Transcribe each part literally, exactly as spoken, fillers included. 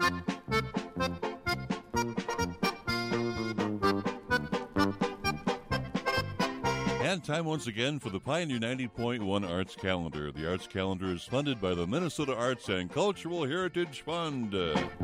And time once again for the Pioneer ninety point one Arts Calendar. The Arts Calendar is funded by the Minnesota Arts and Cultural Heritage Fund.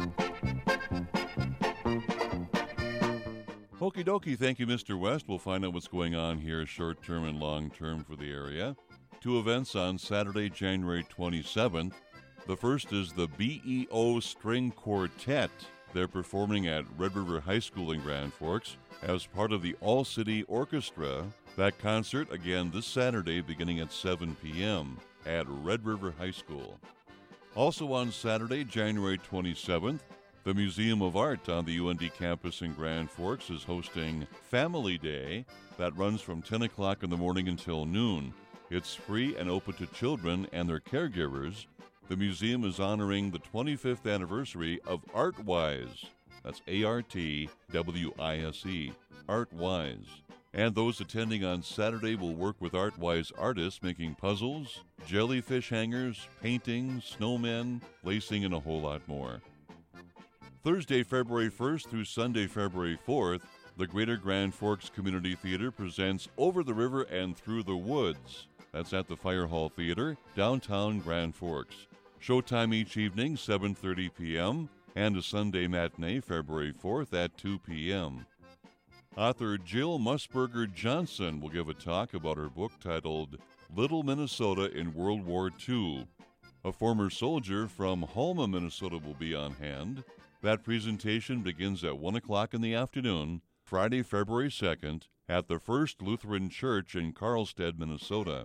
Okie dokie, thank you, Mister West. We'll find out what's going on here short-term and long-term for the area. Two events on Saturday, January twenty-seventh. The first is the B E O String Quartet. They're performing at Red River High School in Grand Forks as part of the All-City Orchestra. That concert, again, this Saturday beginning at seven p.m. at Red River High School. Also on Saturday, January twenty-seventh, the Museum of Art on the U N D campus in Grand Forks is hosting Family Day. That runs from ten o'clock in the morning until noon. It's free and open to children and their caregivers. The museum is honoring the twenty-fifth anniversary of ArtWise. That's A R T W I S E, ArtWise. And those attending on Saturday will work with ArtWise artists making puzzles, jellyfish hangers, paintings, snowmen, lacing, and a whole lot more. Thursday, February first through Sunday, February fourth, the Greater Grand Forks Community Theater presents Over the River and Through the Woods. That's at the Fire Hall Theater, downtown Grand Forks. Showtime each evening, seven thirty p.m., and a Sunday matinee, February fourth at two p.m. Author Jill Musburger Johnson will give a talk about her book titled Little Minnesota in World War Two. A former soldier from Halma, Minnesota will be on hand. That presentation begins at one o'clock in the afternoon, Friday, February second, at the First Lutheran Church in Carlstead, Minnesota.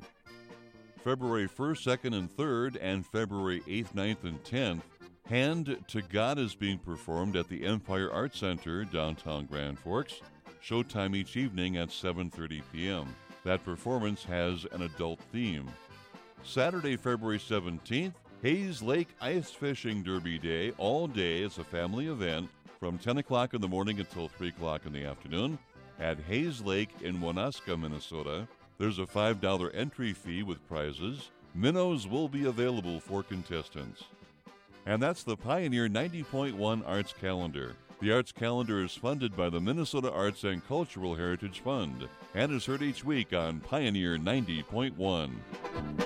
February first, second, and third, and February eighth, ninth, and tenth, Hand to God is being performed at the Empire Art Center, downtown Grand Forks. Showtime each evening at seven thirty p.m. That performance has an adult theme. Saturday, February seventeenth, Hayes Lake Ice Fishing Derby Day. All day it's a family event from ten o'clock in the morning until three o'clock in the afternoon at Hayes Lake in Wanaska, Minnesota. There's a five dollars entry fee with prizes. Minnows will be available for contestants. And that's the Pioneer ninety point one Arts Calendar. The Arts Calendar is funded by the Minnesota Arts and Cultural Heritage Fund and is heard each week on Pioneer ninety point one.